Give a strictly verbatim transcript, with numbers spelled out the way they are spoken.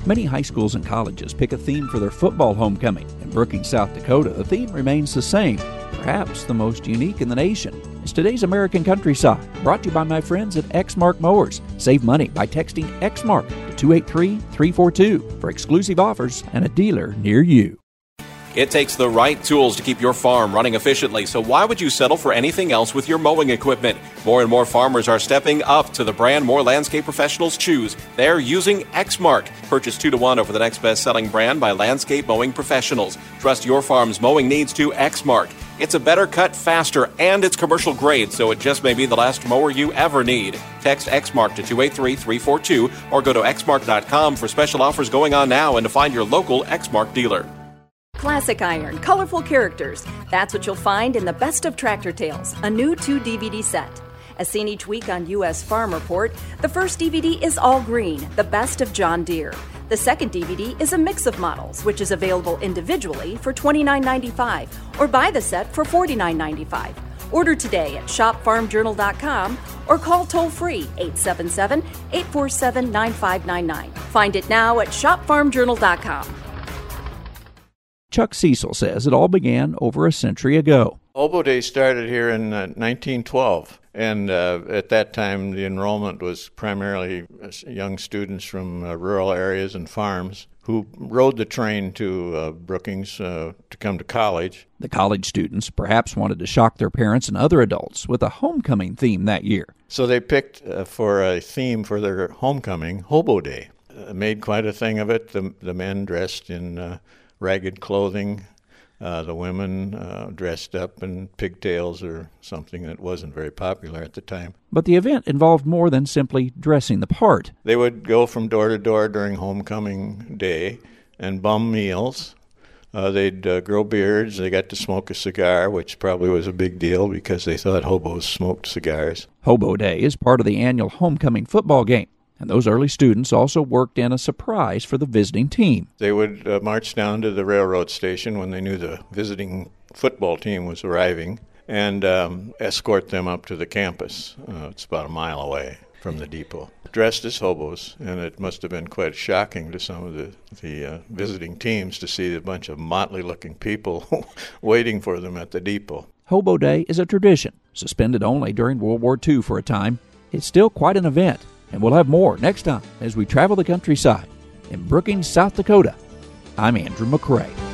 Many high schools and colleges pick a theme for their football homecoming. In Brookings, South Dakota, the theme remains the same. Perhaps the most unique in the nation is today's American Countryside, brought to you by my friends at Exmark Mowers. Save money by texting Exmark to two eight three, three four two for exclusive offers and a dealer near you. It takes the right tools to keep your farm running efficiently, so why would you settle for anything else with your mowing equipment? More and more farmers are stepping up to the brand more landscape professionals choose. They're using Exmark. Purchase two to one over the next best-selling brand by landscape mowing professionals. Trust your farm's mowing needs to Exmark. It's a better cut, faster, and it's commercial grade, so it just may be the last mower you ever need. Text Exmark to two eight three, three four two or go to exmark dot com for special offers going on now and to find your local Exmark dealer. Classic iron, colorful characters. That's what you'll find in the Best of Tractor Tales, a new two D V D set. As seen each week on U S Farm Report, the first D V D is all green, the best of John Deere. The second D V D is a mix of models, which is available individually for twenty-nine ninety-five or buy the set for forty-nine ninety-five. Order today at shop farm journal dot com or call toll-free eight seven seven, eight four seven, nine five nine nine. Find it now at shop farm journal dot com. Chuck Cecil says it all began over a century ago. Hobo Day started here in uh, nineteen twelve, and uh, at that time the enrollment was primarily young students from uh, rural areas and farms who rode the train to uh, Brookings uh, to come to college. The college students perhaps wanted to shock their parents and other adults with a homecoming theme that year. So they picked uh, for a theme for their homecoming, Hobo Day. Uh, made quite a thing of it. The, the men dressed in uh, ragged clothing, uh, the women uh, dressed up in pigtails or something that wasn't very popular at the time. But the event involved more than simply dressing the part. They would go from door to door during homecoming day and bum meals. Uh, they'd uh, grow beards. They got to smoke a cigar, which probably was a big deal because they thought hobos smoked cigars. Hobo Day is part of the annual homecoming football game. And those early students also worked in a surprise for the visiting team. They would uh, march down to the railroad station when they knew the visiting football team was arriving and um, escort them up to the campus. Uh, it's about a mile away from the depot. Dressed as hobos, and it must have been quite shocking to some of the, the uh, visiting teams to see a bunch of motley-looking people waiting for them at the depot. Hobo Day is a tradition, suspended only during World War Two for a time. It's still quite an event. And we'll have more next time as we travel the countryside. In Brookings, South Dakota, I'm Andrew McCrae.